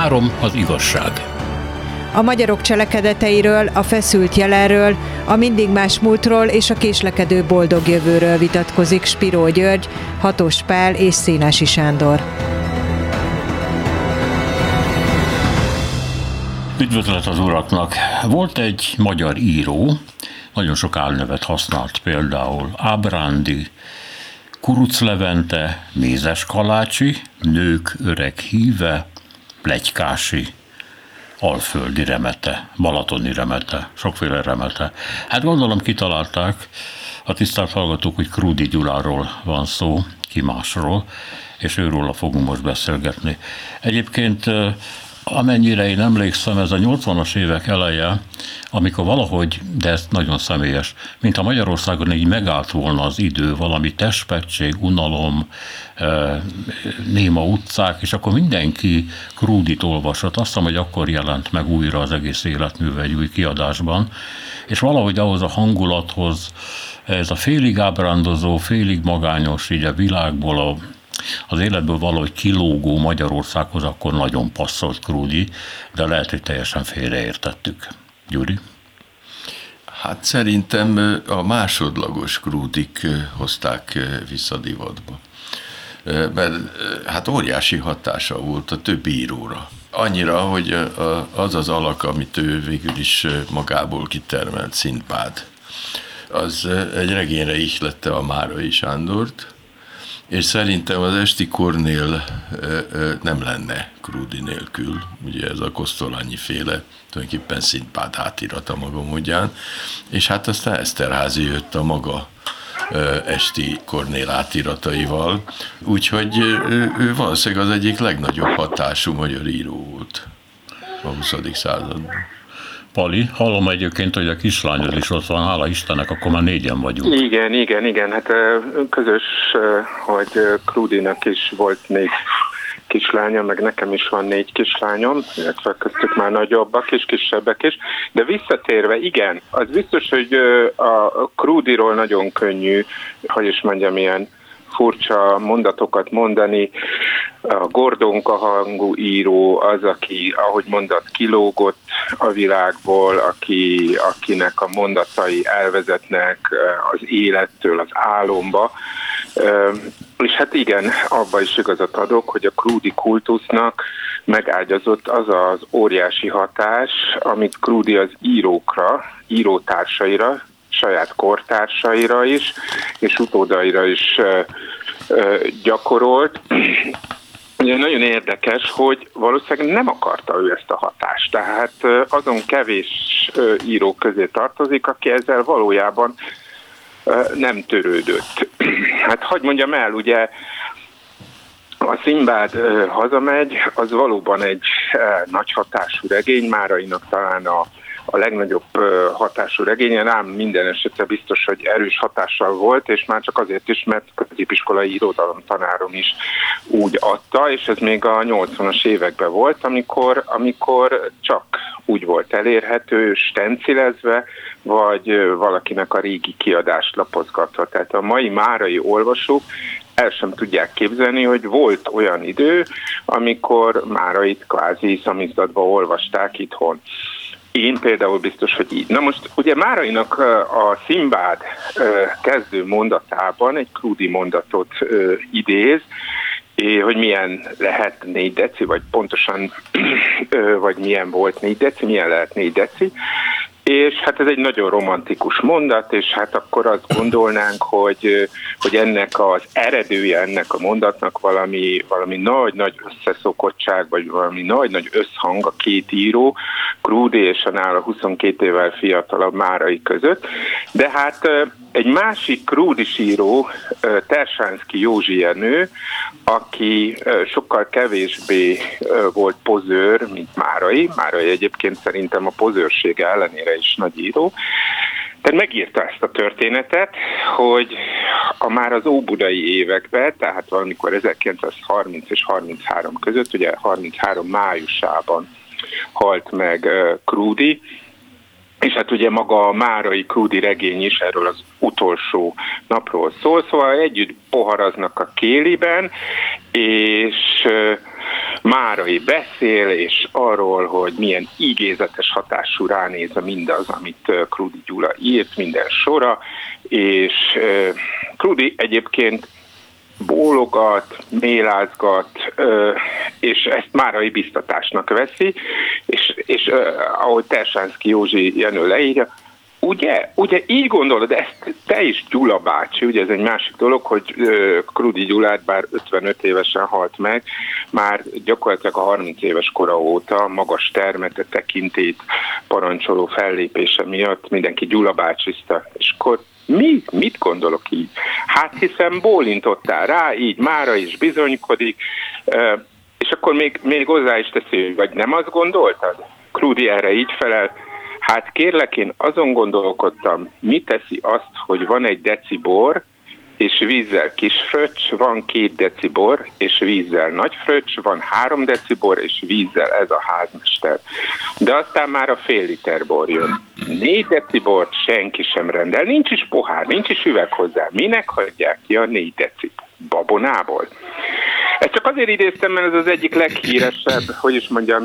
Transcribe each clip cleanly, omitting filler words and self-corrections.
3. Az igazság. A magyarok cselekedeteiről, a feszült jelenről, a mindig más múltról és a késlekedő boldog jövőről vitatkozik Spiró György, Hatos Pál és Szénási Sándor. Üdvözlet az uraknak! Volt egy magyar író, nagyon sok álnevet használt, például Ábrándi, Kuruc Levente, Mézes Kalácsi, Nők öreg híve, Pletykási, Alföldi Remete, Balatoni Remete, sokféle Remete. Hát gondolom kitalálták a tisztelt hallgatók, hogy Krúdy Gyuláról van szó, ki másról, és őróla fogunk most beszélgetni. Egyébként amennyire én emlékszem, ez a 80-as évek eleje, amikor valahogy, de ez nagyon személyes, mintha Magyarországon így megállt volna az idő, valami testpetség, unalom, néma utcák, és akkor mindenki Krúdyt olvasott. Azt hiszem, hogy akkor jelent meg újra az egész életműve egy új kiadásban, és valahogy ahhoz a hangulathoz, ez a félig ábrándozó, félig magányos, így a világból, az életből valahogy kilógó Magyarországhoz akkor nagyon passzolt Krúdy, de lehet, hogy teljesen félreértettük. Gyuri? Hát szerintem a másodlagos Krúdyk hozták vissza divatba. Mert hát óriási hatása volt a többi íróra. Annyira, hogy az az alak, amit ő végül is magából kitermelt, Szindbád, az egy regényre ihlette a Márai Sándort, és szerintem az Esti Kornél nem lenne Krúdy nélkül, ugye ez a Kosztolányi féle, tulajdonképpen Szindbád átirata maga módján, és hát aztán Eszterházy jött a maga Esti Kornél átirataival, úgyhogy ő valószínűleg az egyik legnagyobb hatású magyar író volt a 20. században. Pali, hallom egyébként, hogy a kislányod is ott van, hála Istennek, akkor már 4-en vagyunk. Igen, hát közös, hogy Krúdynak is volt 4 kislánya, meg nekem is van 4 kislányom, illetve köztük már nagyobbak és kisebbek is, de visszatérve, igen, az biztos, hogy a Krúdyról nagyon könnyű, hogy is mondjam, ilyen furcsa mondatokat mondani. A Gordonka hangú író az, aki, ahogy mondat, kilógott a világból, akinek a mondatai elvezetnek az élettől az álomba. És hát igen, abba is igazat adok, hogy a Krúdy kultusznak megágyazott az az óriási hatás, amit Krúdy az írókra, írótársaira, saját kortársaira is, és utódaira is gyakorolt. Ugye nagyon érdekes, hogy valószínűleg nem akarta ő ezt a hatást. Tehát azon kevés író közé tartozik, aki ezzel valójában nem törődött. Hát hadd mondjam el, ugye a Szindbád hazamegy, az valóban egy nagy hatású regény, Márainak talán a legnagyobb hatású regénye, rám minden esetre biztos, hogy erős hatással volt, és már csak azért is, mert középiskolai irodalomtanárom is úgy adta, és ez még a 80-as években volt, amikor csak úgy volt elérhető, stencilezve, vagy valakinek a régi kiadást lapozgatva. Tehát a mai márai olvasók el sem tudják képzelni, hogy volt olyan idő, amikor Márait kvázi szamizdatba olvasták itthon. Én például biztos, hogy így. Na most ugye Márainak a Szindbád kezdő mondatában egy Krúdy mondatot idéz, hogy milyen lehet 4 deci, vagy pontosan, vagy milyen volt 4 deci, milyen lehet 4 deci, és hát ez egy nagyon romantikus mondat, és hát akkor azt gondolnánk, hogy ennek az eredője ennek a mondatnak valami nagy-nagy összeszokottság, vagy valami nagy-nagy összhang a két író, Krúdy és a nála 22 évvel fiatalabb Márai között. De hát egy másik Krúdys író, Tersánszky Józsi Jenő, aki sokkal kevésbé volt pozőr, mint Márai. Márai egyébként szerintem a pozőrsége ellenére is nagy író. Tehát megírta ezt a történetet, hogy már az óbudai években, tehát valamikor 1930 és 33 között, ugye 33 májusában halt meg Krúdy, és hát ugye maga a márai Krúdy regény is erről az utolsó napról szól, szóval együtt poharaznak a Kéliben, és Márai beszél, és arról, hogy milyen igézetes hatású ránéz mindaz, amit Krúdy Gyula írt, minden sora, és Krúdy egyébként bólogat, mélázgat, és ezt Márai biztatásnak veszi, és ahogy Tersánszky Józsi Jenő leírja, Ugye így gondolod, ezt te is, Gyula bácsi, ugye ez egy másik dolog, hogy Krúdy Gyulát, bár 55 évesen halt meg, már gyakorlatilag a 30 éves kora óta magas termete, tekintélyt parancsoló fellépése miatt mindenki Gyula bácsizta, és akkor mit gondolok így? Hát hiszen bólintottál rá, így mára is bizonykodik, és akkor még hozzá is teszi, vagy nem azt gondoltad? Krúdy erre így felel, hát kérlek, én azon gondolkodtam, mi teszi azt, hogy van egy deci bor, és vízzel kis fröccs, van 2 deci bor, és vízzel nagy fröccs, van 3 deci bor, és vízzel ez a házmester. De aztán már a fél liter bor jön. 4 deci bort senki sem rendel, nincs is pohár, nincs is üveg hozzá. Minek hagyják ki a 4 decit? Babonából? Ezt csak azért idéztem, mert ez az egyik leghíresebb, hogy is mondjam,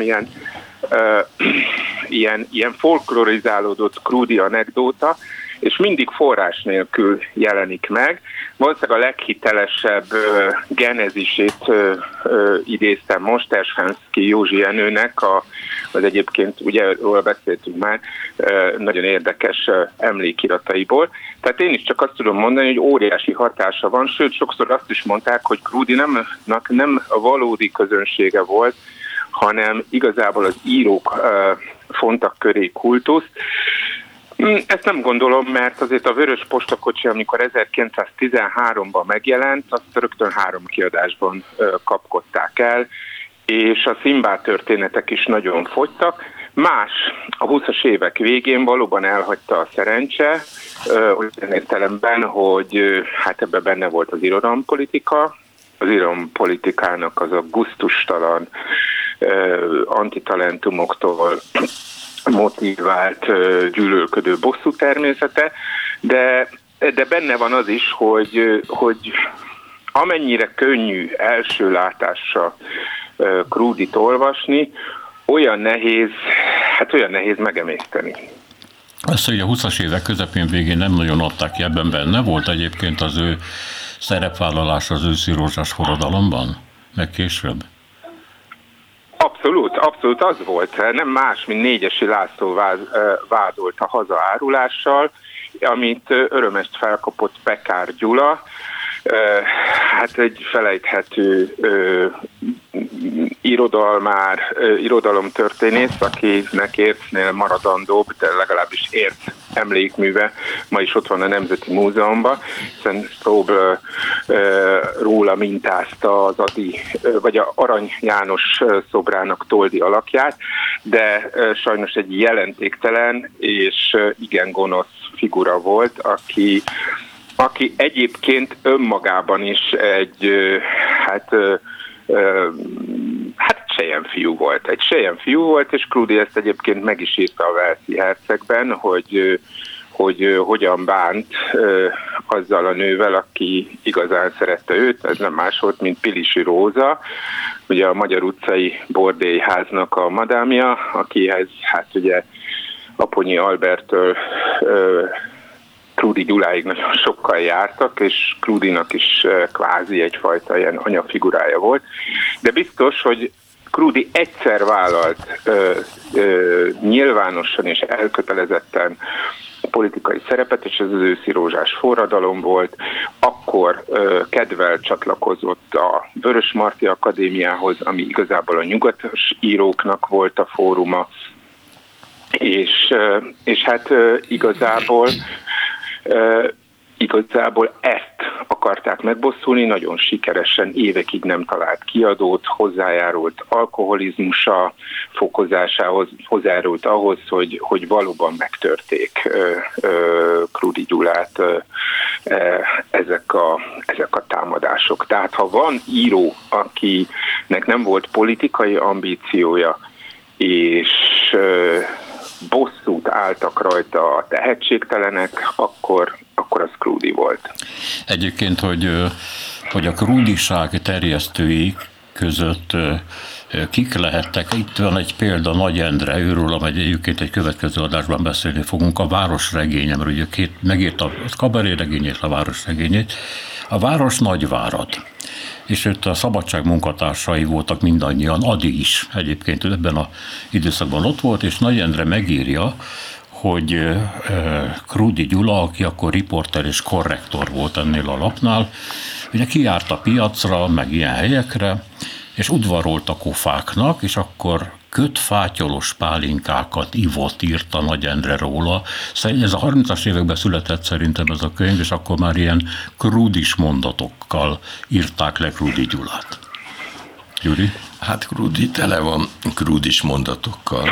ilyen folklorizálódott Krúdy anekdóta, és mindig forrás nélkül jelenik meg. Valószínűleg a leghitelesebb genezisét idéztem most Tersánszky Józsi Jenőnek, az egyébként, ugye róla beszéltünk már, nagyon érdekes emlékirataiból. Tehát én is csak azt tudom mondani, hogy óriási hatása van, sőt sokszor azt is mondták, hogy Krúdy nem a valódi közönsége volt, hanem igazából az írók fontak köré kultusz. Ezt nem gondolom, mert azért a Vörös postakocsi, amikor 1913-ban megjelent, azt rögtön 3 kiadásban kapkodták el, és a Szimbád történetek is nagyon fogytak. Más, a 20-as évek végén valóban elhagyta a szerencse, olyan értelemben, hogy hát ebben benne volt az irodalompolitika, az irodalompolitikának az a gusztustalan antitalentumoktól motivált, gyűlölködő bosszú természete, de benne van az is, hogy amennyire könnyű első látásra Krúdyt olvasni, olyan nehéz megemészteni. Ezt ugye a 20-as évek közepén végén nem nagyon adták ki, ebben benne volt egyébként az ő szerepvállalás az őszi rózsás forradalomban, meg később? Abszolút az volt. Nem más, mint Négyesi László vádolt a hazaárulással, amit örömest felkapott Pekár Gyula, hát egy felejthető irodalomtörténész, akinek Ércnél maradandóbb, de legalábbis Érc emlékműve ma is ott van a Nemzeti Múzeumban, hiszen Strobl róla mintázta az Adi, vagy a Arany János szobrának Toldi alakját, de sajnos egy jelentéktelen és igen gonosz figura volt, aki egyébként önmagában is egy selyemfiú volt. Egy selyemfiú volt, és Krúdy ezt egyébként meg is írta a Walesi Hercegben, hogy hogyan bánt azzal a nővel, aki igazán szerette őt, ez nem más volt, mint Pilisi Róza, ugye a Magyar utcai bordélyháznak a madámja, akihez hát ugye Aponyi Alberttől Krúdy Gyuláig nagyon sokkal jártak, és Krúdynak is kvázi egyfajta ilyen anyafigurája volt. De biztos, hogy Krúdy egyszer vállalt nyilvánosan és elkötelezetten politikai szerepet, és ez az őszi rózsás forradalom volt. Akkor kedvel csatlakozott a Vörösmarty Akadémiához, ami igazából a nyugatos íróknak volt a fóruma, és hát igazából ezt akarták megbosszulni, nagyon sikeresen, évekig nem talált kiadót, hozzájárult alkoholizmusa fokozásához, hozzájárult ahhoz, hogy valóban megtörték Krúdy Gyulát ezek a támadások. Tehát ha van író, akinek nem volt politikai ambíciója, és bosszút álltak rajta a tehetségtelenek, akkor az Krúdy volt. Egyébként, hogy a krúdyság terjesztői között kik lehettek. Itt van egy példa Nagy Endre, őről, amely egyébként egy következő adásban beszélni fogunk, a Városregényem, mert ugye megírta a kabaréregényét, a Városregényét, a Város Nagyvárad. És őt a Szabadság munkatársai voltak mindannyian, Adi is egyébként ebben az időszakban ott volt, és Nagy Endre megírja, hogy Krúdy Gyula, aki akkor riporter és korrektor volt ennél a lapnál, ugye kijárt a piacra, meg ilyen helyekre, és udvarolt a kofáknak, és akkor kötfátyolos pálinkákat ivott, írta Nagy Endre róla. Ez a 30-as években született szerintem ez a könyv, és akkor már ilyen krúdis mondatokkal írták le Krúdy Gyulát. Gyuri? Hát Krúdy tele van krúdis mondatokkal.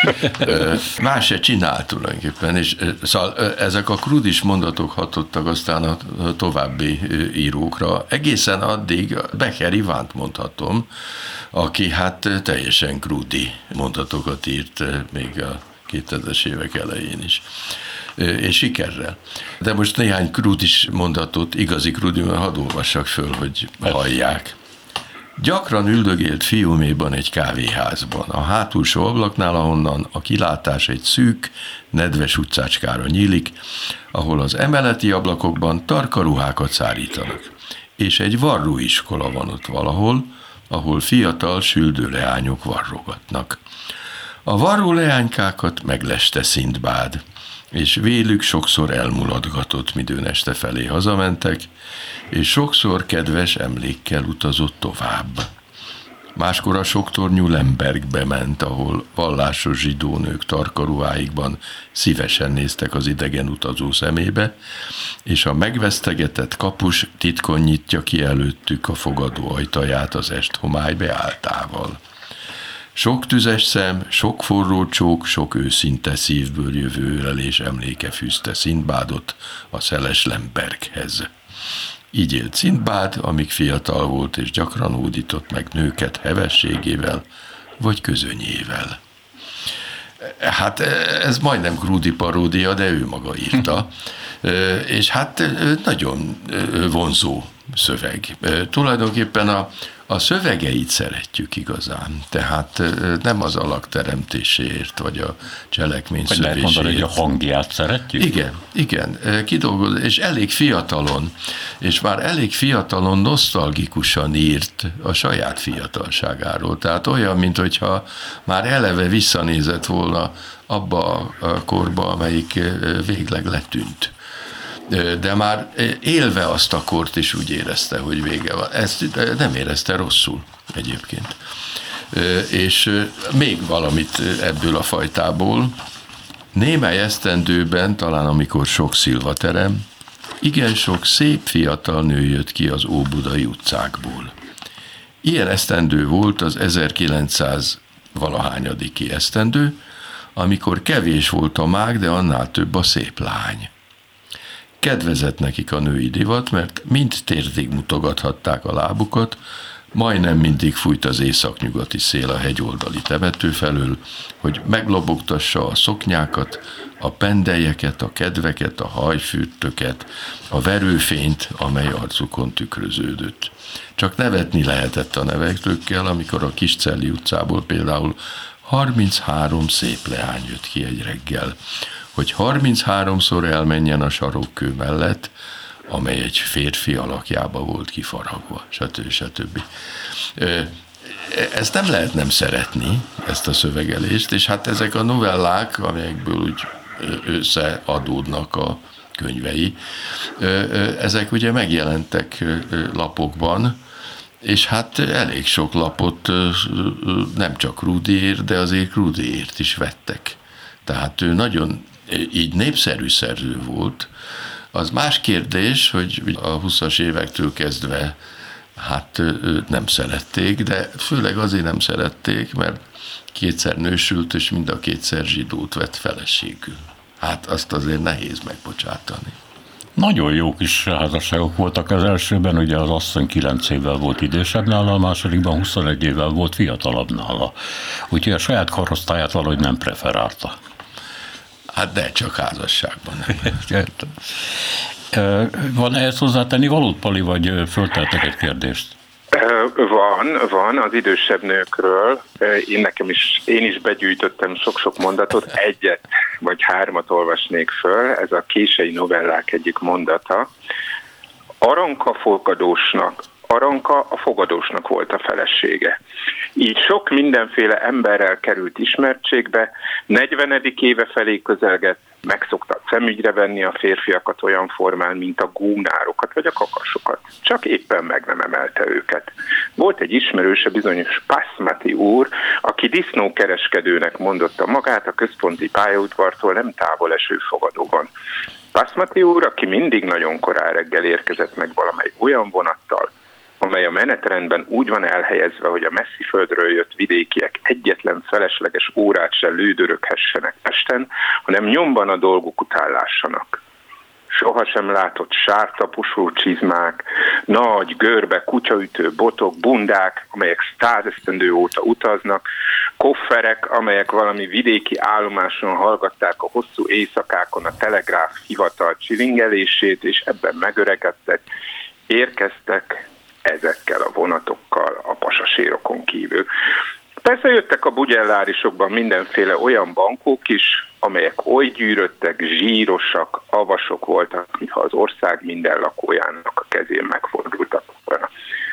Más se csinál tulajdonképpen, és szóval ezek a krúdis mondatok hatottak aztán a további írókra. Egészen addig Becher Ivánt mondhatom, aki hát teljesen krúdi mondatokat írt még a 2000-es évek elején is. És sikerrel. De most néhány krúdis mondatot, igazi krúdi, hadd olvassak föl, hogy hallják. Gyakran üldögélt fiuméban egy kávéházban, a hátulsó ablaknál, ahonnan a kilátás egy szűk, nedves utcácskára nyílik, ahol az emeleti ablakokban tarka ruhákat szárítanak. És egy varróiskola van ott valahol, ahol fiatal, süldő leányok varrogatnak. A varró leánykákat megleste Szindbád, és vélük sokszor elmulatgatott, midőn este felé hazamentek, és sokszor kedves emlékkel utazott tovább. Máskor a soktornyú Lembergbe ment, ahol vallásos zsidónők tarkaruháikban szívesen néztek az idegen utazó szemébe, és a megvesztegetett kapus titkon nyitja ki előttük a fogadó ajtaját az esthomály beálltával. Sok tüzes szem, sok forró csók, sok őszinte szívből jövő ölelés emléke fűzte Szindbádot a szeles Lemberghez. Így élt Szindbád, amíg fiatal volt, és gyakran hódított meg nőket hevességével vagy közönyével. Hát ez majdnem Krúdy paródia, de ő maga írta. És hát nagyon vonzó szöveg. Tulajdonképpen a szövegeit szeretjük igazán, tehát nem az alakteremtéséért, vagy a cselekmény szövéséért. Lehet mondani, hogy a hangját szeretjük? Igen, kidolgoz, és elég fiatalon, és már elég fiatalon nosztalgikusan írt a saját fiatalságáról. Tehát olyan, mintha már eleve visszanézett volna abba a korba, amelyik végleg letűnt. De már élve azt a kort is úgy érezte, hogy vége van. Ezt nem érezte rosszul egyébként. És még valamit ebből a fajtából. Némely esztendőben, talán amikor sok szilvaterem, igen sok szép fiatal nő jött ki az óbudai utcákból. Ilyen esztendő volt az 1900-valahányadiki esztendő, amikor kevés volt a mág, de annál több a szép lány. Kedvezett nekik a női divat, mert mind térdig mutogathatták a lábukat, majdnem mindig fújt az északnyugati szél a hegyoldali temető felől, hogy meglobogtassa a szoknyákat, a pendelyeket, a kedveket, a hajfürtöket, a verőfényt, amely arcukon tükröződött. Csak nevetni lehetett a neveklőkkel, amikor a Kiscelli utcából például 33 szép leány jött ki egy reggel, hogy 33-szor elmenjen a sarokkő mellett, amely egy férfi alakjába volt kifaragva, stb. Ezt nem lehet nem szeretni, ezt a szövegelést, és hát ezek a novellák, amelyekből úgy összeadódnak a könyvei, ezek ugye megjelentek lapokban, és hát elég sok lapot nem csak Krúdyért, de azért Krúdyért is vettek. Tehát ő nagyon így népszerű szerző volt. Az más kérdés, hogy a 20-as évektől kezdve hát nem szerették, de főleg azért nem szerették, mert kétszer nősült, és mind a kétszer zsidót vett feleségül. Hát azt azért nehéz megbocsátani. Nagyon jó kis házasságok voltak az elsőben, ugye az asszony 9 évvel volt idősebb nála, a másodikban 21 évvel volt fiatalabb nála. Úgyhogy a saját korosztályát valahogy nem preferálta. Hát de csak házasságban nem. Van ehhez hozzátenni valót, Pali, vagy fölteltek egy kérdést? Van az idősebb nőkről. Én is begyűjtöttem sok-sok mondatot, egyet vagy hármat olvasnék föl. Ez a kései novellák egyik mondata. Aranka a fogadósnak volt a felesége. Így sok mindenféle emberrel került ismertségbe, 40. éve felé közelgett, megszokta szemügyre venni a férfiakat olyan formán, mint a gúnárokat vagy a kakasokat. Csak éppen meg nem emelte őket. Volt egy ismerőse, bizonyos Pasmati úr, aki disznókereskedőnek mondotta magát a központi pályaudvartól nem távol eső fogadóban. Pasmati úr, aki mindig nagyon korán reggel érkezett meg valamely olyan vonattal, amely a menetrendben úgy van elhelyezve, hogy a messzi földről jött vidékiek egyetlen felesleges órát se lődöröghessenek Pesten, hanem nyomban a dolguk után lássanak. Sohasem látott sártaposó csizmák, nagy, görbe, kutyaütő botok, bundák, amelyek 100 esztendő óta utaznak, kofferek, amelyek valami vidéki állomáson hallgatták a hosszú éjszakákon a telegráf hivatal csilingelését, és ebben megöregedtek, érkeztek ezekkel a vonatokkal a pasasérokon kívül. Persze jöttek a bugyellárisokban mindenféle olyan bankok is, amelyek oly gyűröttek, zsírosak, avasok voltak, mintha az ország minden lakójának a kezén megfordultak volna.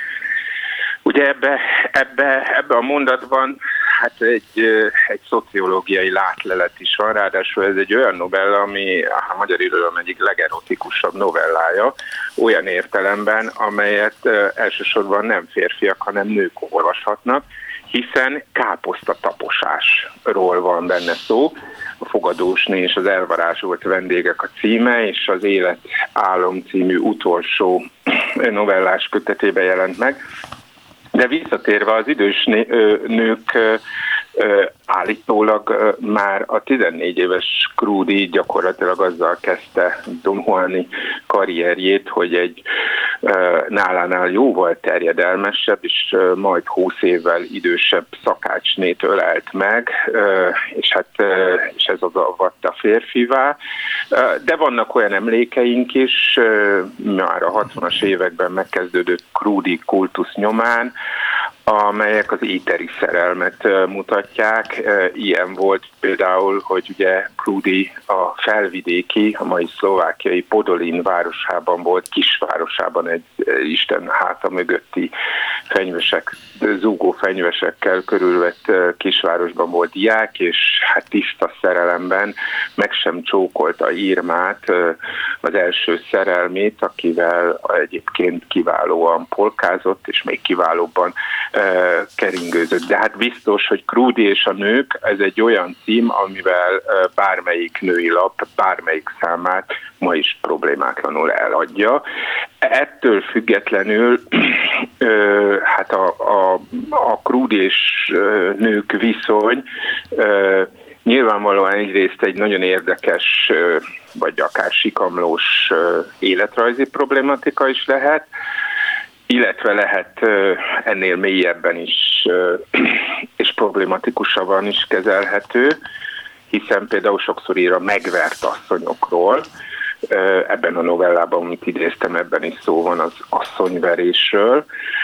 Ugye ebbe a mondatban hát egy szociológiai látlelet is van, ráadásul ez egy olyan novella, ami a magyar irodalom egyik legerotikusabb novellája, olyan értelemben, amelyet elsősorban nem férfiak, hanem nők olvashatnak, hiszen káposztataposásról van benne szó. A Fogadósné és az elvarázsolt vendégek a címe, és az Élet álom című utolsó novellás kötetében jelent meg. De visszatérve az idős nők állítólag már a 14 éves Crudi gyakorlatilag azzal kezdte Don Juani karrierjét, hogy egy nálánál jóval terjedelmesebb és majd 20 évvel idősebb szakácsnét ölelt meg, és ez az avatta férfivá. De vannak olyan emlékeink is, már a 60-as években megkezdődött Crudi kultusz nyomán, amelyek az éteri szerelmet mutatják. Ilyen volt például, hogy ugye Crudi a felvidéki, a mai szlovákiai Podolin városában volt, kisvárosában egy Isten háta mögötti fenyvesek, zúgó fenyvesekkel körülvett kisvárosban volt diák, és hát tiszta szerelemben meg sem csókolta Irmát, az első szerelmét, akivel egyébként kiválóan polkázott, és még kiválóbban keringőzött. De hát biztos, hogy Crudi és a nők, ez egy olyan cím, amivel bármelyik női lap, bármelyik számát ma is problémátlanul eladja. Ettől függetlenül hát a Crudi és nők viszony nyilvánvalóan egyrészt egy nagyon érdekes, vagy akár sikamlós életrajzi problématika is lehet, illetve lehet ennél mélyebben is és problematikusabban is kezelhető, hiszen például sokszor ír a megvert asszonyokról. Ebben a novellában, amit idéztem, ebben is szó van az asszonyverésről.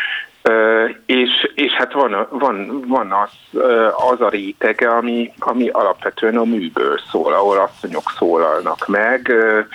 És hát van az a rétege, ami alapvetően a műből szól, ahol asszonyok szólalnak meg,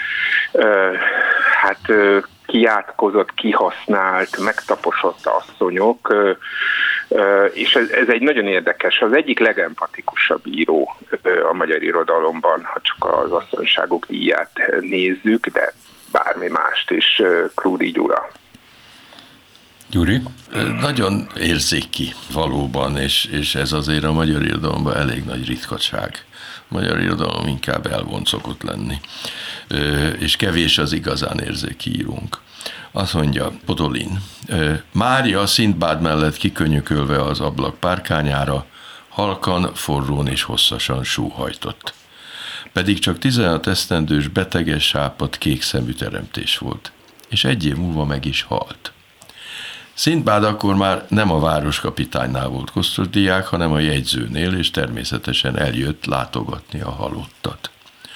hát kiátkozott, kihasznált, megtaposott asszonyok, és ez egy nagyon érdekes, az egyik legempatikusabb író a magyar irodalomban, ha csak az asszonyságok díját nézzük, de bármi mást is, Crudi Gyula. Gyuri? Nagyon érzéki valóban, és ez azért a magyar irodalomban elég nagy ritkaság. A magyar irodalom inkább elvont szokott lenni, és kevés az igazán érzéki írónk. Azt mondja Podolin, Mária Szindbád mellett kikönyökölve az ablak párkányára, halkan, forrón és hosszasan sóhajtott. Pedig csak 16 esztendős, beteges, sápadt, kék szemű teremtés volt, és egy év múlva meg is halt. Szindbád akkor már nem a városkapitánynál volt kosztosdiák, hanem a jegyzőnél, és természetesen eljött látogatni a halottat.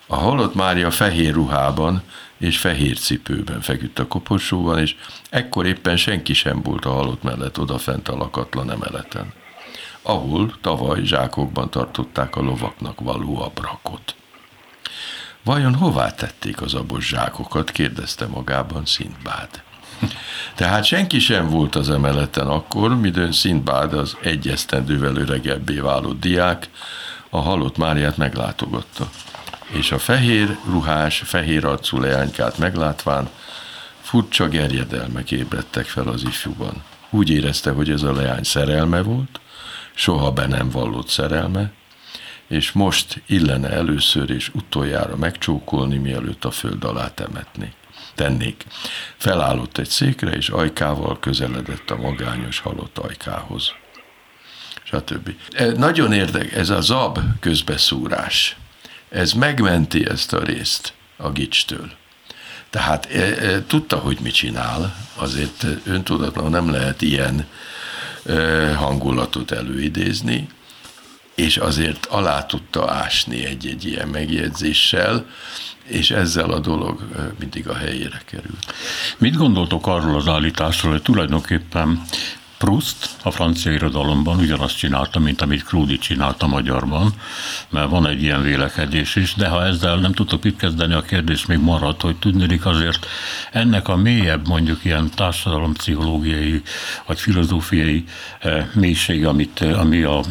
A halott Mária fehér ruhában és fehér cipőben feküdt a koporsóban, és ekkor éppen senki sem volt a halott mellett odafent a lakatlan emeleten, ahol tavaly zsákokban tartották a lovaknak való abrakot. Vajon hová tették az abos zsákokat, kérdezte magában Szindbád. Tehát senki sem volt az emeleten akkor, midőn Szindbád, az egy esztendővel öregebbé válott diák, a halott Máriát meglátogatta, és a fehér ruhás, fehér arcú leánykát meglátván furcsa gerjedelmek ébredtek fel az ifjúban. Úgy érezte, hogy ez a leány szerelme volt, soha be nem vallott szerelme, és most illene először és utoljára megcsókolni, mielőtt a föld alá tennék. Felállott egy székre, és ajkával közeledett a magányos halott ajkához. Stb. Nagyon érdekes, ez a zab közbeszúrás. Ez megmenti ezt a részt a Gicstől. Tehát tudta, hogy mit csinál, azért öntudatlanul nem lehet ilyen hangulatot előidézni, és azért alá tudta ásni egy ilyen megjegyzéssel, és ezzel a dolog mindig a helyére került. Mit gondoltok arról az állításról, hogy tulajdonképpen Proust a francia irodalomban ugyanazt csinálta, mint amit Crudi csinált a magyarban, mert van egy ilyen vélekedés is, de ha ezzel nem tudtok mit kezdeni, a kérdés még marad, hogy tudnék azért ennek a mélyebb, mondjuk ilyen társadalompszichológiai vagy filozófiai mélység, ami a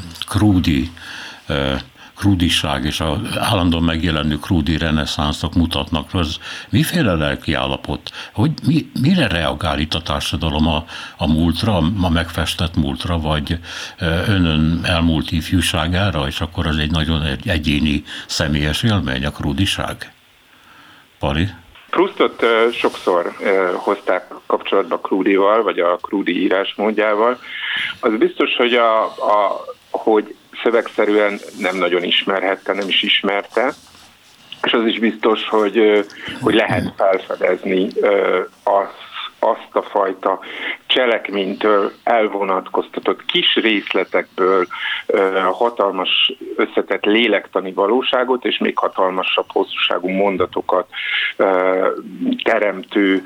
Crudiság és az állandóan megjelenő Crudi reneszánszok mutatnak, az miféle lelki állapot? Mire reagál itt a társadalom a múltra, a megfestett múltra, vagy önön elmúlt ifjúságára, és akkor az egy nagyon egyéni, személyes élmény, a Crudiság? Pali? Proustot sokszor hozták kapcsolatba Crudival, vagy a Crudi írásmódjával. Az biztos, hogy szövegszerűen nem nagyon ismerhette, nem is ismerte, és az is biztos, hogy lehet felfedezni azt a fajta cselekménytől elvonatkoztatott kis részletekből hatalmas összetett lélektani valóságot, és még hatalmasabb hosszúságú mondatokat teremtő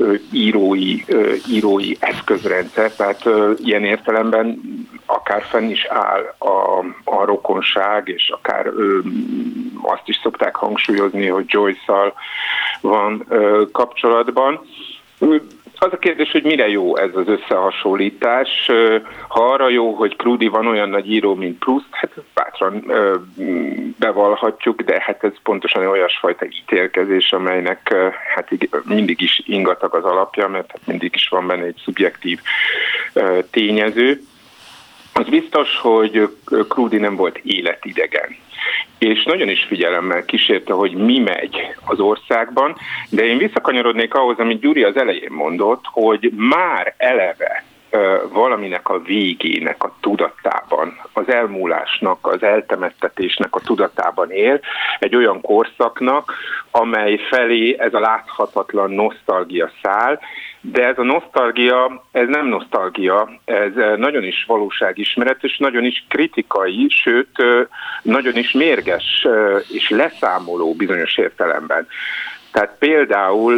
írói eszközrendszer. Tehát ilyen értelemben akár fenn is áll a rokonság, és akár azt is szokták hangsúlyozni, hogy Joyce-szal van kapcsolatban. Az a kérdés, hogy mire jó ez az összehasonlítás. Ha arra jó, hogy Crudi van olyan nagy író, mint Proust, hát bátran bevallhatjuk, de hát ez pontosan olyasfajta ítélkezés, amelynek hát mindig is ingatag az alapja, mert hát mindig is van benne egy szubjektív tényező. Az biztos, hogy Crudi nem volt életidegen, és nagyon is figyelemmel kísérte, hogy mi megy az országban, de én visszakanyarodnék ahhoz, amit Gyuri az elején mondott, hogy már eleve valaminek a végének a tudatában, az elmúlásnak, az eltemettetésnek a tudatában él, egy olyan korszaknak, amely felé ez a láthatatlan nosztalgia száll, de ez a nosztalgia, ez nem nosztalgia, ez nagyon is valóságismeret, és nagyon is kritikai, sőt, nagyon is mérges és leszámoló bizonyos értelemben. Tehát például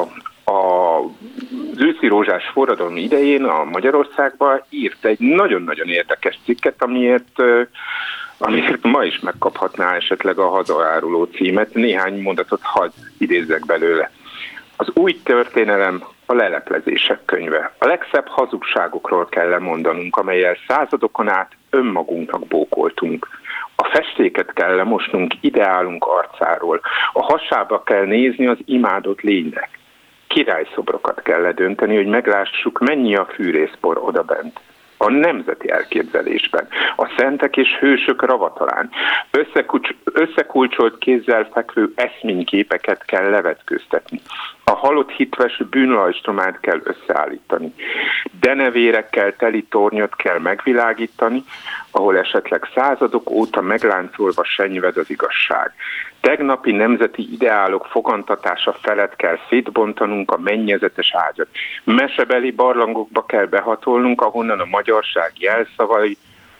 az őszi rózsás forradalom idején a Magyarországban írt egy nagyon-nagyon érdekes cikket, amiért ma is megkaphatná esetleg a Hazaáruló címet. Néhány mondatot hadd idézzek belőle. Az új történelem a leleplezések könyve. A legszebb hazugságokról kell lemondanunk, amellyel századokon át önmagunknak bókoltunk. A festéket kell lemosnunk ideálunk arcáról. A hasába kell nézni az imádott lénynek. Királyszobrokat kell ledönteni, hogy meglássuk, mennyi a fűrészpor odabent. A nemzeti elképzelésben, a szentek és hősök ravatalán összekulcsolt kézzel fekvő eszményképeket kell levetkőztetni. A halott hitves bűnlajstromát kell összeállítani. Denevérekkel teli tornyot kell megvilágítani, ahol esetleg századok óta megláncolva senyved az igazság. Tegnapi nemzeti ideálok fogantatása felett kell szétbontanunk a mennyezetes ágyat. Mesebeli barlangokba kell behatolnunk, ahonnan a magyarság jelszavai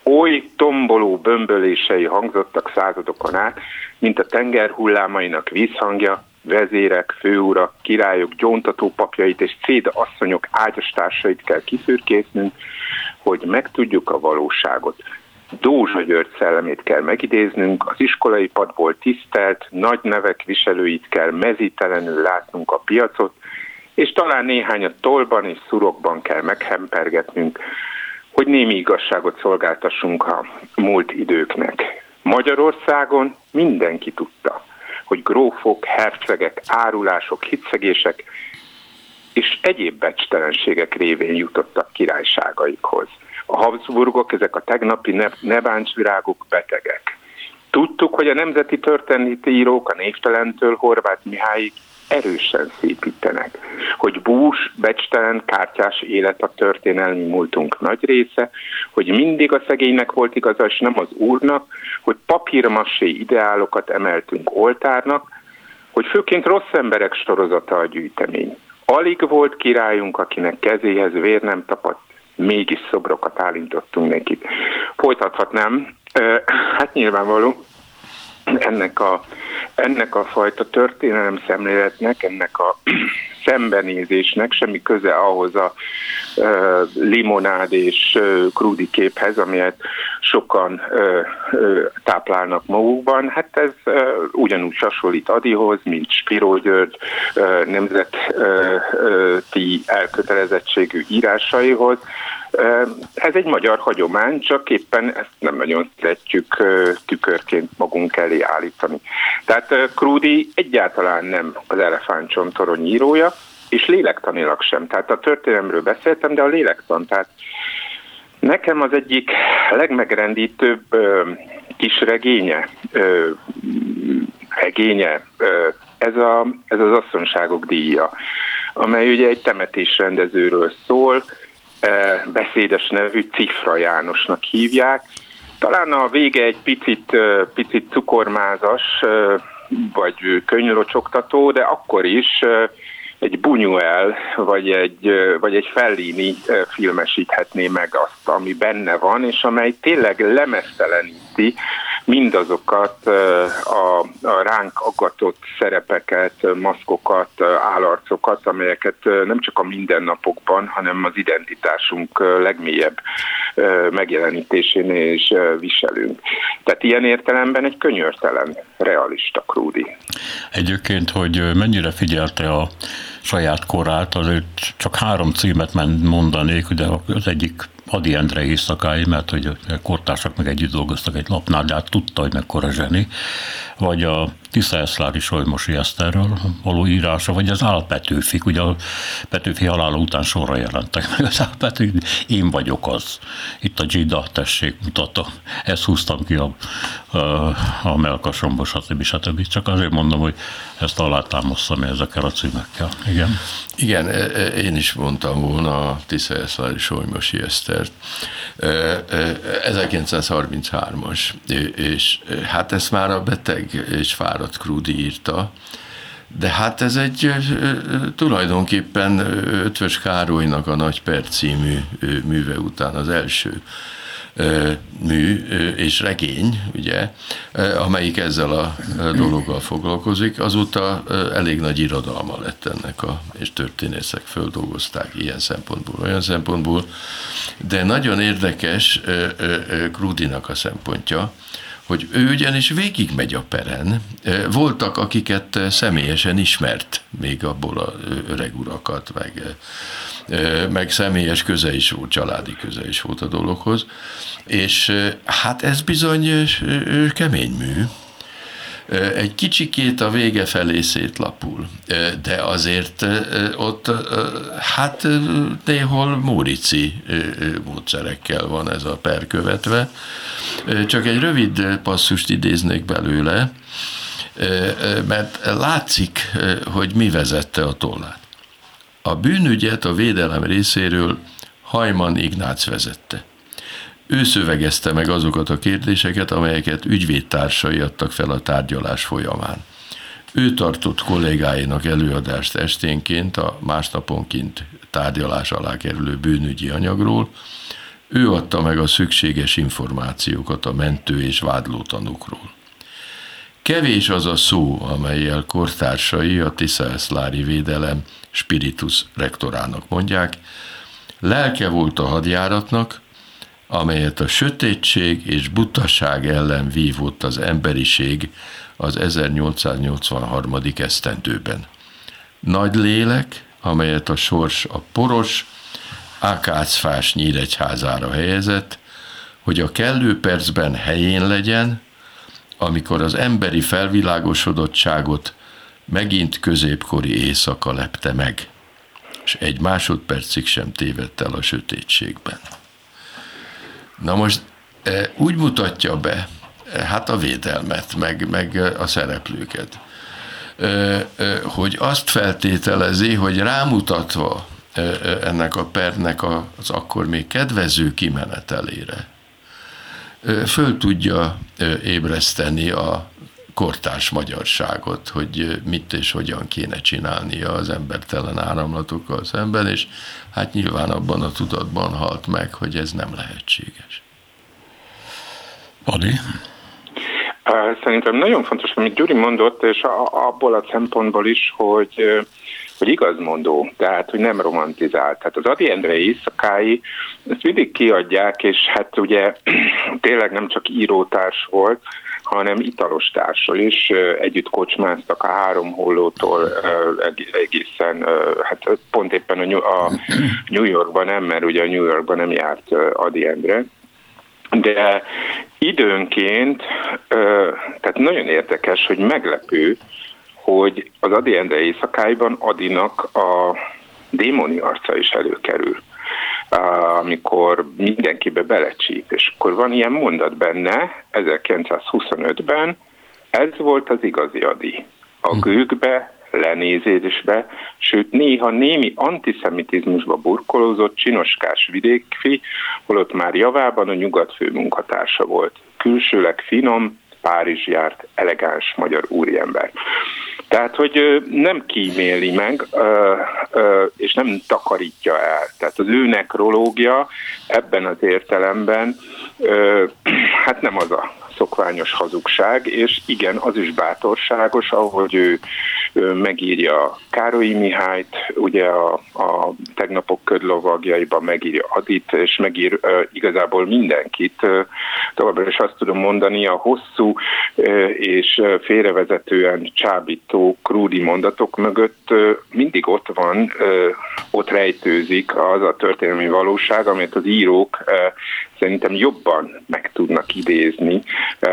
oly tomboló bömbölései hangzottak századokon át, mint a tenger hullámainak vízhangja, vezérek, főurak, királyok, gyóntató papjait és céda asszonyok ágyastársait kell kiszürkésznünk, hogy megtudjuk a valóságot. Dózsa György szellemét kell megidéznünk, az iskolai padból tisztelt, nagy nevek viselőit kell mezítelenül látnunk a piacot, és talán néhányat tollban és szurokban kell meghempergetnünk, hogy némi igazságot szolgáltassunk a múlt időknek. Magyarországon mindenki tudta, hogy grófok, hercegek, árulások, hitszegések és egyéb becstelenségek révén jutottak királyságaikhoz. A Habsburgok, ezek a tegnapi nebáncsvirágok betegek. Tudtuk, hogy a nemzeti történeti írók a névtelentől Horváth Mihályig erősen szépítenek, hogy bús, becstelen, kártyás élet a történelmi múltunk nagy része, hogy mindig a szegénynek volt igaza, és nem az úrnak, hogy papírmassé ideálokat emeltünk oltárnak, hogy főként rossz emberek sorozata a gyűjtemény. Alig volt királyunk, akinek kezéhez vér nem tapadt, mégis szobrokat állítottunk neki. Folytathatnám, hát nyilvánvaló, ennek a fajta történelem szemléletnek, ennek a szembenézésnek semmi köze ahhoz a limonád és krúdi képhez, amelyet sokan táplálnak magukban. Hát ez ugyanúgy hasonlít Adihoz, mint Spiró György nemzeti elkötelezettségű írásaihoz. Ez egy magyar hagyomány, csak éppen ezt nem nagyon szeretjük tükörként magunk elé állítani. Tehát Krúdy egyáltalán nem az elefántcsontorony írója, és lélektanilag sem. Tehát a történelemről beszéltem, de a lélektan. Tehát nekem az egyik legmegrendítőbb kis regénye, ez az Asszonyságok díja, amely ugye egy temetésrendezőről szól, beszédes nevű Cifra Jánosnak hívják. Talán a vége egy picit cukormázas, vagy könyvrocsoktató, de akkor is egy Buñuel, vagy egy Fellini filmesíthetné meg azt, ami benne van, és amely tényleg lemezteleníti mindazokat a ránk aggatott szerepeket, maszkokat, állarcokat, amelyeket nem csak a mindennapokban, hanem az identitásunk legmélyebb megjelenítésénél is viselünk. Tehát ilyen értelemben egy könyörtelen, realista Krúdy. Egyébként, hogy mennyire figyelte a saját korát, azért csak 3 címet mondanék, de az egyik Ady Endre éjszakái, mert hogy a kortársak meg együtt dolgoztak egy lapnál, de hát tudta, hogy mekkora zseni, vagy a Tisza-Eszlári Solymosi Eszterről való írása, vagy az Álpetőfik, ugye a Petőfi halála után sorra jelentek meg az Álpetőfik, én vagyok az. Itt a Dzsida, tessék, mutatta. Ezt húztam ki a melkasomból, stb. Csak azért mondom, hogy ezt alátámasztam ezekkel a címekkel. Igen. Igen, én is mondtam volna a Tisza-Eszlári Solymosi Esztert. 1933-as, és hát ezt már a beteg és fáradt Krúdy írta, de hát ez egy tulajdonképpen Ötvös Károlynak a Nagy Per című műve után az első mű és regény, ugye, amelyik ezzel a dologgal foglalkozik. Azóta elég nagy irodalma lett ennek, és történészek földolgozták ilyen szempontból, olyan szempontból, de nagyon érdekes Krúdynak a szempontja, hogy ő ugyanis végigmegy a peren. Voltak, akiket személyesen ismert, még abból a öreg urakat, meg személyes köze is volt, családi köze is volt a dologhoz, és hát ez bizony kemény mű. Egy kicsikét a vége felé szétlapul, de azért ott hát néhol Mórici módszerekkel van ez a per követve. Csak egy rövid passzust idéznék belőle, mert látszik, hogy mi vezette a tollát. A bűnügyet a védelem részéről Hajman Ignác vezette. Ő szövegezte meg azokat a kérdéseket, amelyeket ügyvédtársai adtak fel a tárgyalás folyamán. Ő tartott kollégáinak előadást esténként a másnaponként tárgyalás alá kerülő bűnügyi anyagról, Ő adta meg a szükséges információkat a mentő és vádló tanúkról. Kevés az a szó, amellyel kortársai a Tisza-Eszlári védelem spiritus rektorának mondják, lelke volt a hadjáratnak, amelyet a sötétség és butaság ellen vívott az emberiség az 1883. esztendőben. Nagy lélek, amelyet a sors a poros, ákácfás Nyíregyházára helyezett, hogy a kellő percben helyén legyen, amikor az emberi felvilágosodottságot megint középkori éjszaka lepte meg, és egy másodpercig sem tévedt el a sötétségben. Na most úgy mutatja be, hát a védelmet, meg a szereplőket, hogy azt feltételezi, hogy rámutatva ennek a pernek az akkor még kedvező kimenetelére, föl tudja ébreszteni a kortárs magyarságot, hogy mit és hogyan kéne csinálnia az embertelen áramlatokkal szemben, és hát nyilván abban a tudatban halt meg, hogy ez nem lehetséges. Adi? Szerintem nagyon fontos, amit Gyuri mondott, és abból a szempontból is, hogy igazmondó, tehát hogy nem romantizált. Tehát az Ady Endre éjszakái ezt mindig kiadják, és hát ugye tényleg nem csak írótárs volt, hanem italos társal is. Együtt kocsmáztak a Három Hollótól egészen, hát pont éppen a New Yorkban nem, mert ugye a New Yorkban nem járt Ady Endre. De időnként, tehát nagyon érdekes, hogy meglepő, hogy az Ady Endre éjszakáiban Adinak a démoni arca is előkerül, amikor mindenkibe belecsíp. És akkor van ilyen mondat benne, 1925-ben, ez volt az igazi Ady. A gőgbe, lenézésbe, sőt néha némi antiszemitizmusba burkolózott csinoskás vidékfi, holott már javában a nyugat főmunkatársa volt. Külsőleg finom, Párizs járt, elegáns magyar úriember. Tehát, hogy nem kíméli meg, és nem takarítja el. Tehát az ő nekrológia ebben az értelemben hát nem az a szokványos hazugság, és igen, az is bátorságos, ahogy ő megírja Károlyi Mihályt, ugye a tegnapok ködlovagjaiban megírja Adit, és megír igazából mindenkit. Továbbra is azt tudom mondani, a hosszú és félrevezetően csábító krúdi mondatok mögött mindig ott van, ott rejtőzik az a történelmi valóság, amit az írók szerintem jobban meg tudnak idézni,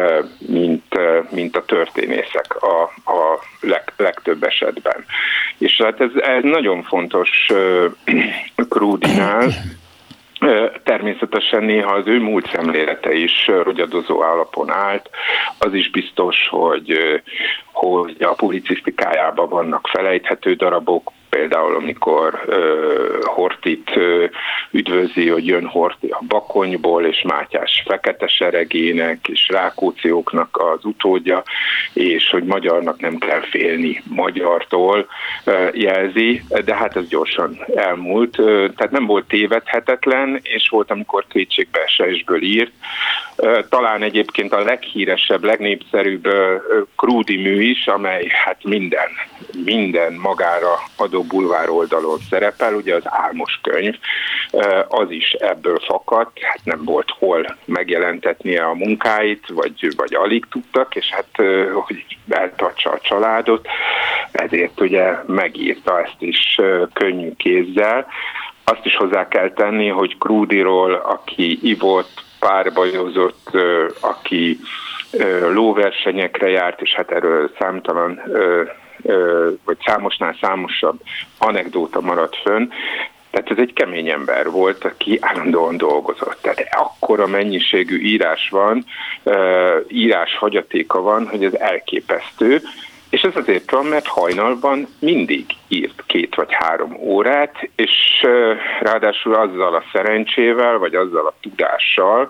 mint a történészek a legtöbb esetben. És hát ez nagyon fontos Krúdinál. Természetesen néha az ő múlt szemlélete is rogyadozó állapon állt. Az is biztos, hogy a publicisztikájában vannak felejthető darabok, például amikor Horthyt üdvözli, hogy jön Horthy a Bakonyból, és Mátyás fekete seregének, és Rákóczióknak az utódja, és hogy magyarnak nem kell félni magyartól jelzi, de hát ez gyorsan elmúlt. Tehát nem volt tévedhetetlen, és volt, amikor kétségbeesésből írt. Talán egyébként a leghíresebb, legnépszerűbb krúdi mű is, amely hát minden magára adó bulvár oldalon szerepel, ugye az Álmos könyv, az is ebből fakadt, hát nem volt hol megjelentetnie a munkáit, vagy alig tudtak, és hát hogy eltartsa a családot, ezért ugye megírta ezt is könnyű kézzel. Azt is hozzá kell tenni, hogy Krúdiról, aki ivott, párbajozott, aki lóversenyekre járt, és hát erről számtalan, vagy számosnál számosabb anekdóta maradt fönn. Tehát ez egy kemény ember volt, aki állandóan dolgozott. Tehát akkora mennyiségű írás van, írás hagyatéka van, hogy ez elképesztő. És ez azért van, mert hajnalban mindig írt 2 vagy 3 órát, és ráadásul azzal a szerencsével, vagy azzal a tudással,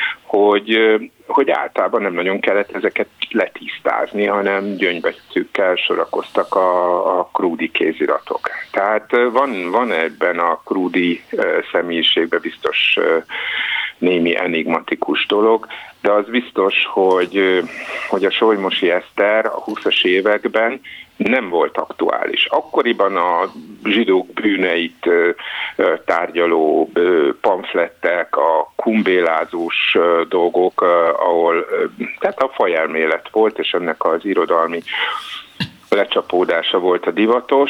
hogy általában nem nagyon kellett ezeket letisztázni, hanem gyöngybetűkkel sorakoztak a krúdi kéziratok. Tehát van ebben a krúdi személyiségben biztos némi enigmatikus dolog, de az biztos, hogy a Solymosi Eszter a 20-as években nem volt aktuális. Akkoriban a zsidók bűneit tárgyaló pamflettek, a kumbélázós dolgok, ahol tehát a fajelmélet volt, és ennek az irodalmi lecsapódása volt a divatos,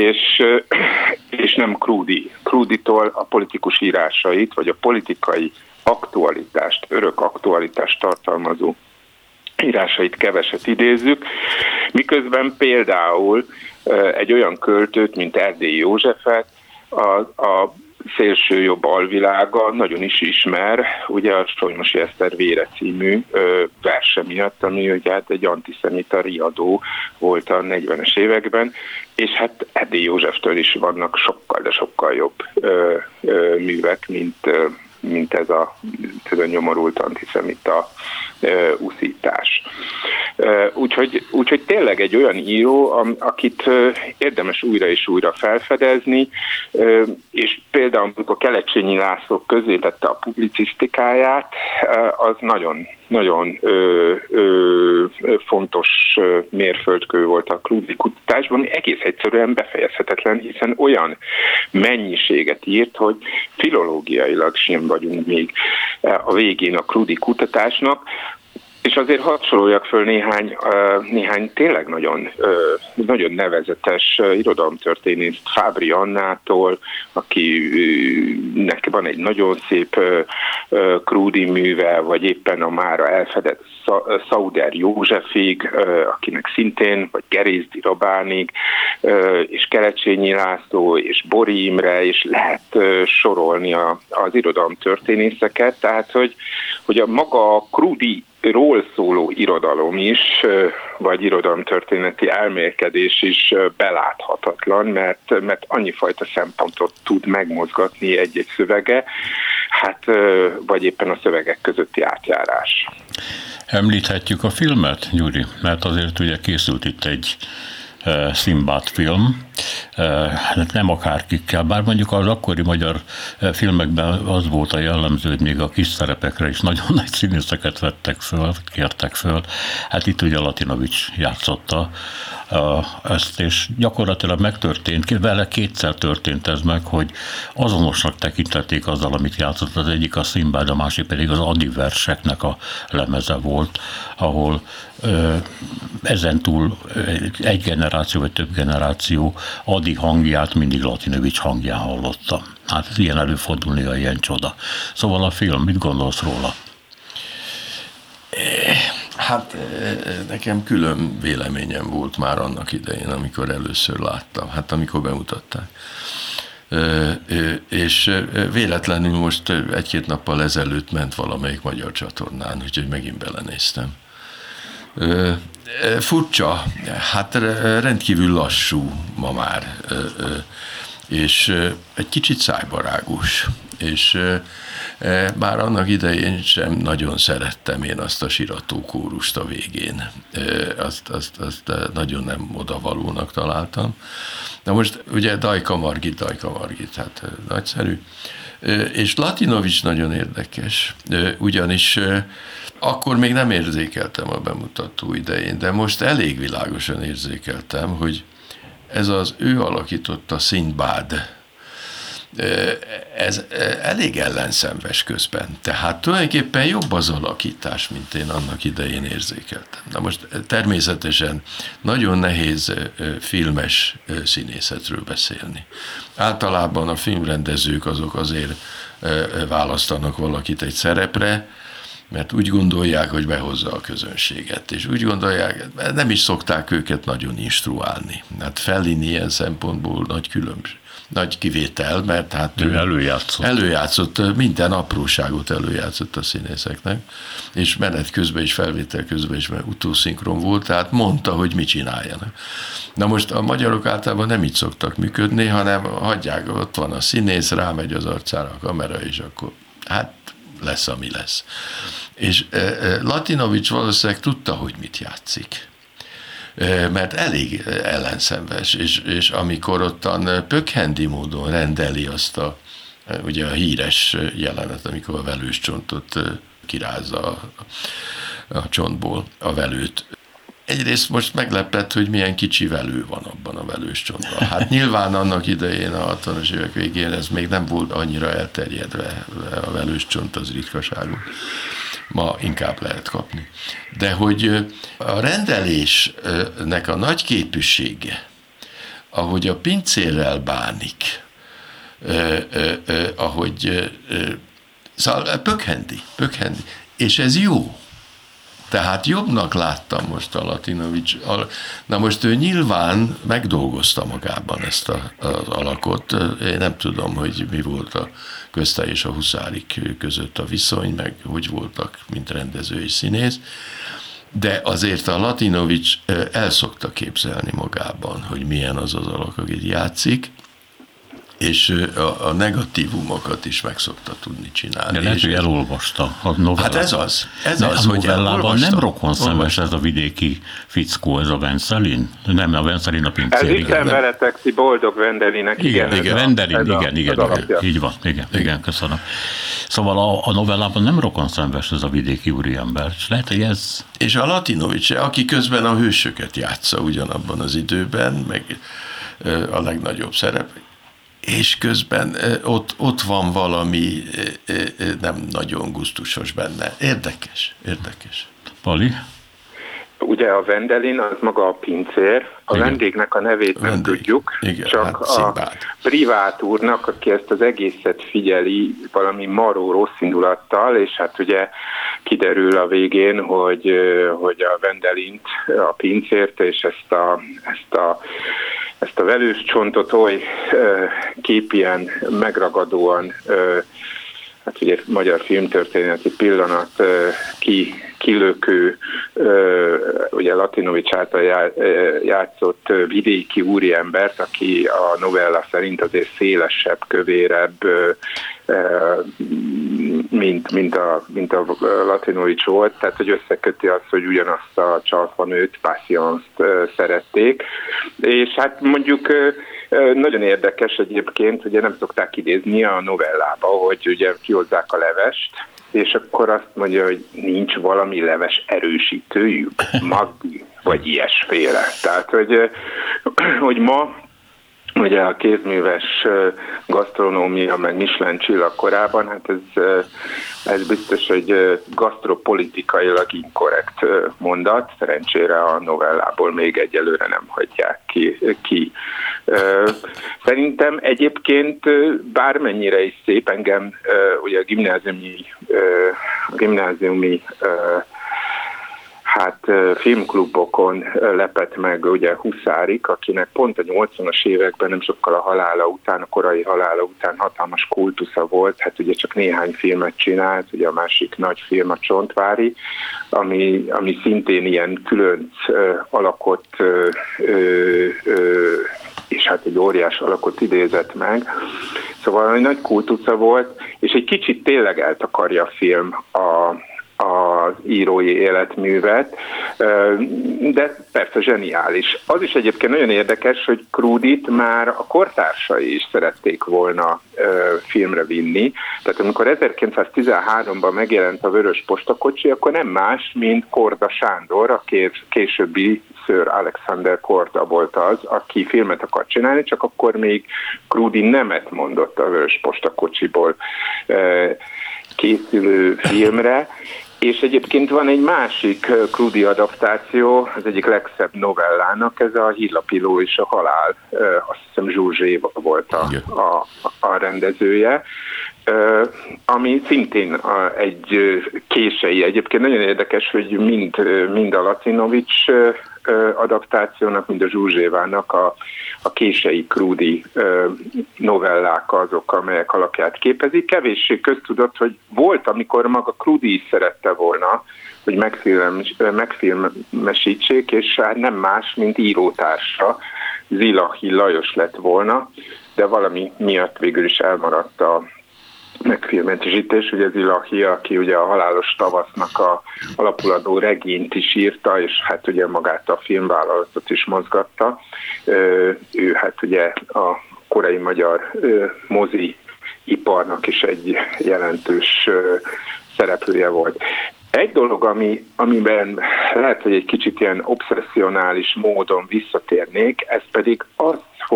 és nem Krúdy. Krúdytól a politikus írásait, vagy a politikai aktualitást, örök aktualitást tartalmazó írásait keveset idézzük, miközben például egy olyan költőt, mint Erdélyi Józsefet a szélső jobb alvilága nagyon is ismer, ugye a Solymosi Eszter Vére című verse miatt, ami ugye hát egy antiszemita riadó volt a 40-es években, és hát Erdélyi Józseftől is vannak sokkal, de sokkal jobb művek, mint ez a nyomorult antiszemita uszítás. Úgyhogy tényleg egy olyan író, akit érdemes újra és újra felfedezni, és például amikor Kelecsényi László közzétette a publicisztikáját, az nagyon, nagyon fontos mérföldkő volt a Krúdy kutatásban, egész egyszerűen befejezhetetlen, hiszen olyan mennyiséget írt, hogy filológiailag sem vagyunk még a végén a Krúdy kutatásnak, és azért hadd föl néhány tényleg nagyon nevezetes irodalomtörténészt, Fábry Annától, akinek van egy nagyon szép Krúdy műve, vagy éppen a mára elfedett Szauder Józsefig, akinek szintén, vagy Gerészdi Rabánig, és Kelecsényi László, és Bori Imre, és lehet sorolni az irodalomtörténészeket, tehát hogy a maga Krúdy ról szóló irodalom is, vagy irodalomtörténeti elmélkedés is beláthatatlan, mert annyifajta szempontot tud megmozgatni egy-egy szövege, hát vagy éppen a szövegek közötti átjárás. Említhetjük a filmet, Gyuri, mert azért ugye készült itt egy Szimbád film, nem akárkikkel, bár mondjuk az akkori magyar filmekben az volt a jellemző, hogy még a kis szerepekre is nagyon nagy színészeket kértek föl. Hát itt ugye Latinovics játszotta ezt, és gyakorlatilag megtörtént, vele kétszer történt ez meg, hogy azonosnak tekintették azzal, amit játszott. Az egyik a Szimbád, a másik pedig az Adi verseknek a lemeze volt, ahol ezentúl egy generáció vagy több generáció Adi hangját mindig Latinovics hangján hallotta. Hát ez ilyen előfordulni, ilyen csoda. Szóval a film, mit gondolsz róla? Hát nekem külön véleményem volt már annak idején, amikor először láttam, hát amikor bemutatták. És véletlenül most egy-két nappal ezelőtt ment valamelyik magyar csatornán, úgyhogy megint belenéztem. Furcsa, hát rendkívül lassú ma már, és egy kicsit szájbarágos, és bár annak idején sem nagyon szerettem én azt a sirató kórust a végén, azt nagyon nem odavalónak találtam. Na most ugye Dajka Margit, hát nagyszerű, és Latinovics nagyon érdekes, ugyanis akkor még nem érzékeltem a bemutató idején, de most elég világosan érzékeltem, hogy ez az ő alakította Szimbád, ez elég ellenszenves közben. Tehát tulajdonképpen jobb az alakítás, mint én annak idején érzékeltem. Na most természetesen nagyon nehéz filmes színészetről beszélni. Általában a filmrendezők azok azért választanak valakit egy szerepre, mert úgy gondolják, hogy behozza a közönséget, és úgy gondolják, nem is szokták őket nagyon instruálni. Hát Fellini ilyen szempontból nagy kivétel, mert hát ő előjátszott, minden apróságot előjátszott a színészeknek, és menet közben és felvétel közben is, mert utószinkron volt, tehát mondta, hogy mit csináljanak. Na most a magyarok általában nem így szoktak működni, hanem hagyják, ott van a színész, rámegy az arcára a kamera, és akkor hát lesz, ami lesz. És Latinovics valószínűleg tudta, hogy mit játszik. Mert elég ellenszenves, és amikor ottan pökhendi módon rendeli azt a ugye a híres jelenet, amikor a velőscsontot kirázza a csontból a velőt. Egyrészt most meglepett, hogy milyen kicsi velő van abban a velőscsontban. Hát nyilván annak idején, a 60-as évek végén ez még nem volt annyira elterjedve, a velőscsont az ritkaságú. Ma inkább lehet kapni. De hogy a rendelésnek a nagy képűsége, ahogy a pincérrel bánik, ahogy szóval pökhendi, és ez jó. Tehát jobbnak láttam most a Latinovics. Na most ő nyilván megdolgozta magában ezt az alakot. Én nem tudom, hogy mi volt a közte és a Huszárik között a viszony, meg hogy voltak, mint rendező és színész. De azért a Latinovics el szokta képzelni magában, hogy milyen az az alak, akit játszik, és a negatívumokat is meg szokta tudni csinálni. De lehet, hogy elolvasta a novellát. Hát ez az, a novellában nem rokonszenves ez a vidéki fickó, ez a Vencelin? Nem, a Vencelin a pincér. Ez Isten veletek, ti boldog Vendelinek. Igen, Vendelin, igen. Így van, igen, köszönöm. Szóval a novellában nem rokonszenves ez a vidéki úriember. Lehet, hogy ez... És a Latinovics, aki közben a hősöket játsza ugyanabban az időben, meg a legnagyobb szerep, és közben ott van valami nem nagyon gusztusos benne. Érdekes. Pali? Ugye a Vendelin az maga a pincér, a vendégnek a nevét nem tudjuk, igen, csak hát a privát úrnak, aki ezt az egészet figyeli valami maró rossz indulattal, és hát ugye kiderül a végén, hogy a Vendelint, a pincért és ezt a velős csontot oly képien, megragadóan, hát ugye magyar filmtörténeti pillanat kilökő, ugye Latinovics által játszott vidéki úriembert, aki a novella szerint azért szélesebb, kövérebb, mint a Latinovics volt, tehát hogy összeköti azt, hogy ugyanazt a csalfanőt, Patience-t szerették, és hát mondjuk nagyon érdekes egyébként, ugye nem szokták idézni a novellába, hogy ugye kihozzák a levest, és akkor azt mondja, hogy nincs valami leves erősítőjük, maggi, vagy ilyesféle. Tehát, hogy ma ugye a kézműves gasztronómia, meg Michelin csillag korában, hát ez biztos, hogy gasztropolitikailag inkorrekt mondat, szerencsére a novellából még egyelőre nem hagyják ki. Szerintem egyébként bármennyire is szép, engem ugye a gimnáziumi filmklubokon lepett meg ugye Huszárik, akinek pont a 80-as években nem sokkal a korai halála után hatalmas kultusza volt, hát ugye csak néhány filmet csinált, ugye a másik nagy film a Csontvári, ami szintén ilyen különc alakot és hát egy óriás alakot idézett meg. Szóval egy nagy kultusza volt, és egy kicsit tényleg eltakarja a film az írói életművet, de persze zseniális. Az is egyébként nagyon érdekes, hogy Krudit már a kortársai is szerették volna filmre vinni. Tehát amikor 1913-ban megjelent a Vörös postakocsi, akkor nem más, mint Korda Sándor, a későbbi Sir Alexander Korda volt az, aki filmet akart csinálni, csak akkor még Krudi nemet mondott a Vörös postakocsiból készülő filmre, és egyébként van egy másik Krudi adaptáció, az egyik legszebb novellának, ez a Hillapiló és a halál, azt hiszem Zsuzsé volt a rendezője, ami szintén egy kései. Egyébként nagyon érdekes, hogy mind a Latinovics adaptációnak, mind a Zsuzsévának a kései Krudi novellák azok, amelyek alakját képezik. Kevéssé köztudott, hogy volt, amikor maga Krudi is szerette volna, hogy megfilmesítsék, és hát nem más, mint írótársa, Zilahi Lajos lett volna, de valami miatt végül is elmaradt a megfilmesítés. Ugye Zilahi, aki ugye a Halálos tavasznak a alapuladó regényt is írta, és hát ugye magát a filmvállalatot is mozgatta. Ő hát ugye a korai magyar mozi iparnak is egy jelentős szereplője volt. Egy dolog, amiben lehet, hogy egy kicsit ilyen obszesszionális módon visszatérnék, ez pedig az,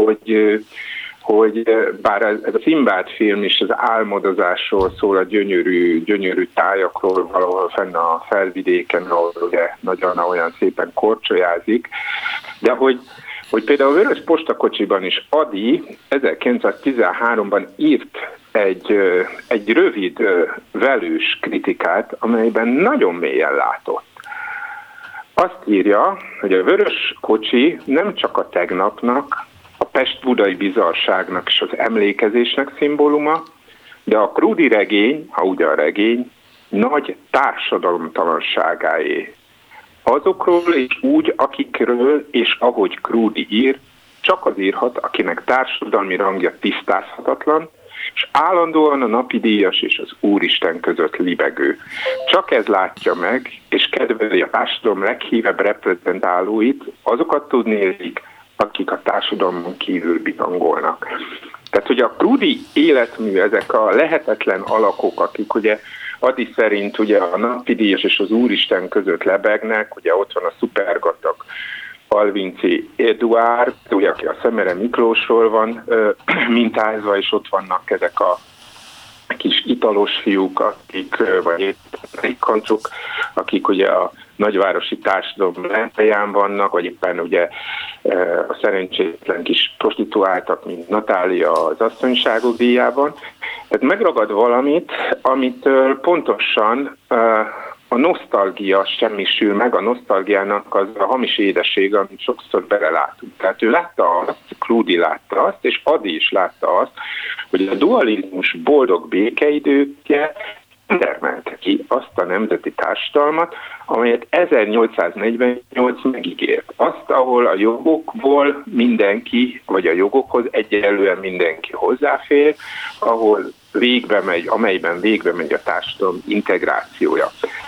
hogy bár ez a Sinbad film is az álmodozásról szól, a gyönyörű tájakról valahol fenn a felvidéken, ahol ugye nagyon olyan szépen korcsolyázik, de hogy például a Vörös postakocsiban is Ady 1913-ban írt egy rövid velős kritikát, amelyben nagyon mélyen látott. Azt írja, hogy a vörös kocsi nem csak a tegnapnak, a pest-budai bizarságnak és az emlékezésnek szimbóluma, de a Krúdy regény, ha ugyan regény, nagy társadalomtalanságáé. Azokról és úgy, akikről és ahogy Krúdy ír, csak az írhat, akinek társadalmi rangja tisztázhatatlan, és állandóan a napidíjas és az Úristen között libegő. Csak ez látja meg, és kedveli a társadalom leghívebb reprezentálóit, azokat tudnélik, akik a társadalmon kívül bitangolnak. Tehát, hogy a Krúdy életmű, ezek a lehetetlen alakok, akik ugye Ady szerint ugye a napidíjas és az Úristen között lebegnek, ugye ott van a szupergazdag Alvinci Eduárd, ugye, aki a Szemere Miklósról van mintázva, és ott vannak ezek a kis italos fiúk, akik, vagy éppen akik ugye a nagyvárosi társadalom lenteján vannak, vagy éppen ugye a szerencsétlen kis prostituáltak, mint Natália az asszonyságok díjában. Tehát megragad valamit, amitől pontosan a nosztalgia semmisül meg, a nosztalgiának az a hamis édessége, amit sokszor belelátunk. Tehát ő látta azt, Krúdy látta azt, és Ady is látta azt, hogy a dualizmus boldog békeidőkje termelte ki azt a nemzeti társadalmat, amelyet 1848 megígért. Azt, ahol a jogokból mindenki, vagy a jogokhoz egyenlően mindenki hozzáfér, ahol amelyben végbe megy a társadalom integrációja.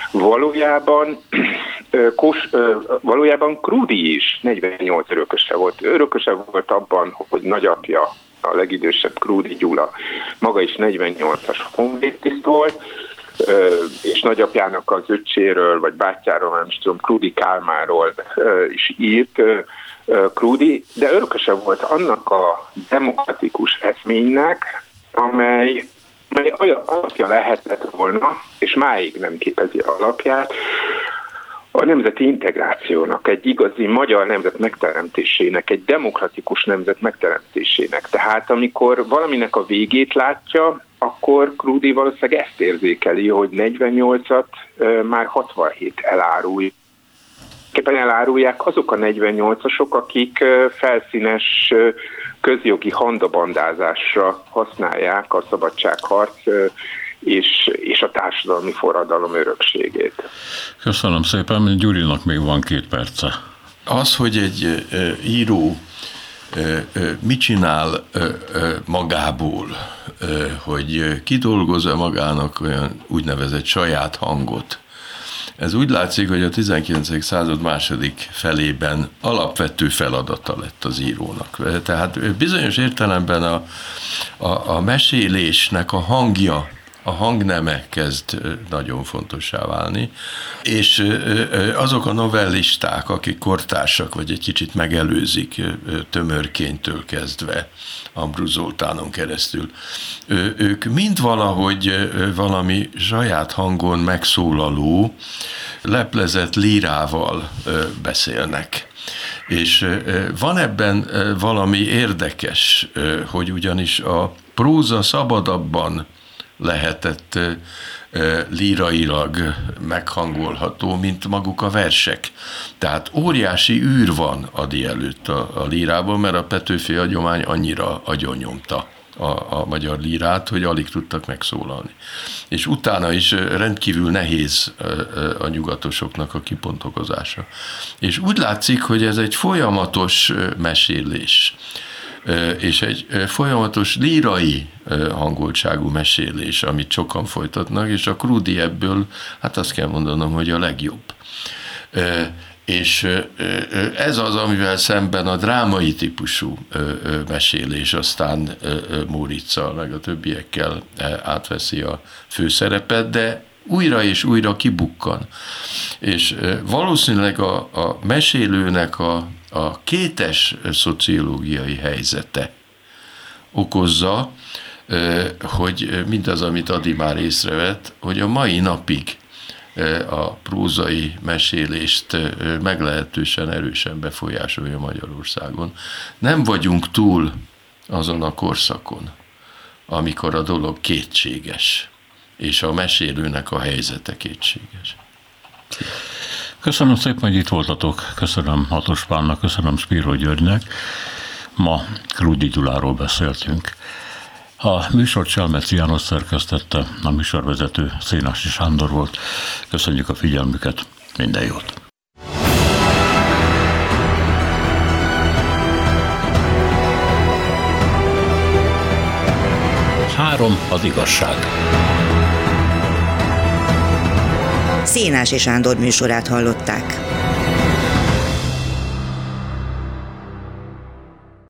Valójában Krúdy is 48 örököse volt. Örököse volt abban, hogy nagyapja, a legidősebb Krúdy Gyula, maga is 48-as honvédtiszt volt, és nagyapjának az öccséről, vagy bátyjáról, nem is tudom, Krúdy Kálmánról is írt Krúdy, de örököse volt annak a demokratikus eszménynek, amely alapja lehetett volna, és máig nem képezi alapját, a nemzeti integrációnak, egy igazi magyar nemzet megteremtésének, egy demokratikus nemzet megteremtésének. Tehát amikor valaminek a végét látja, akkor Krúdy valószínűleg ezt érzékeli, hogy 48-at már 67 elárulj. Éppen elárulják azok a 48-asok, akik felszínes közjogi handabandázásra használják a szabadságharc és a társadalmi forradalom örökségét. Köszönöm szépen, Gyurinak még van 2 perce. Az, hogy egy író mit csinál magából, hogy kidolgozza magának olyan úgynevezett saját hangot. Ez úgy látszik, hogy a 19. század második felében alapvető feladata lett az írónak. Tehát bizonyos értelemben a mesélésnek a hangja, a hangneme kezd nagyon fontossá válni, és azok a novellisták, akik kortársak, vagy egy kicsit megelőzik Tömörkénytől kezdve, Ambrus Zoltánon keresztül, ők mind valahogy valami saját hangon megszólaló, leplezett lírával beszélnek. És van ebben valami érdekes, hogy ugyanis a próza szabadabban lehetett lírailag meghangolható, mint maguk a versek. Tehát óriási űr van Ady előtt a lírában, mert a Petőfi hagyomány annyira agyonnyomta a magyar lírát, hogy alig tudtak megszólalni. És utána is rendkívül nehéz a nyugatosoknak a kipontokozása. És úgy látszik, hogy ez egy folyamatos mesélés, és egy folyamatos lírai hangoltságú mesélés, amit sokan folytatnak, és a Krúdy ebből, hát azt kell mondanom, hogy a legjobb. És ez az, amivel szemben a drámai típusú mesélés aztán Móriczal, meg a többiekkel átveszi a főszerepet, de újra és újra kibukkan. És valószínűleg a mesélőnek a kétes szociológiai helyzete okozza, hogy mindaz, amit Ady már észrevett, hogy a mai napig a prózai mesélést meglehetősen erősen befolyásolja Magyarországon. Nem vagyunk túl azon a korszakon, amikor a dolog kétséges, és a mesélőnek a helyzete kétséges. Köszönöm szépen, hogy itt voltatok. Köszönöm Hatos Pálnak, köszönöm Spiro Györgynek. Ma Krúdy Gyuláról beszéltünk. A műsort Selmeci János szerkesztette, a műsorvezető Szénási Sándor volt. Köszönjük a figyelmüket, minden jót! 3 az igazság. Szénási Sándor műsorát hallották.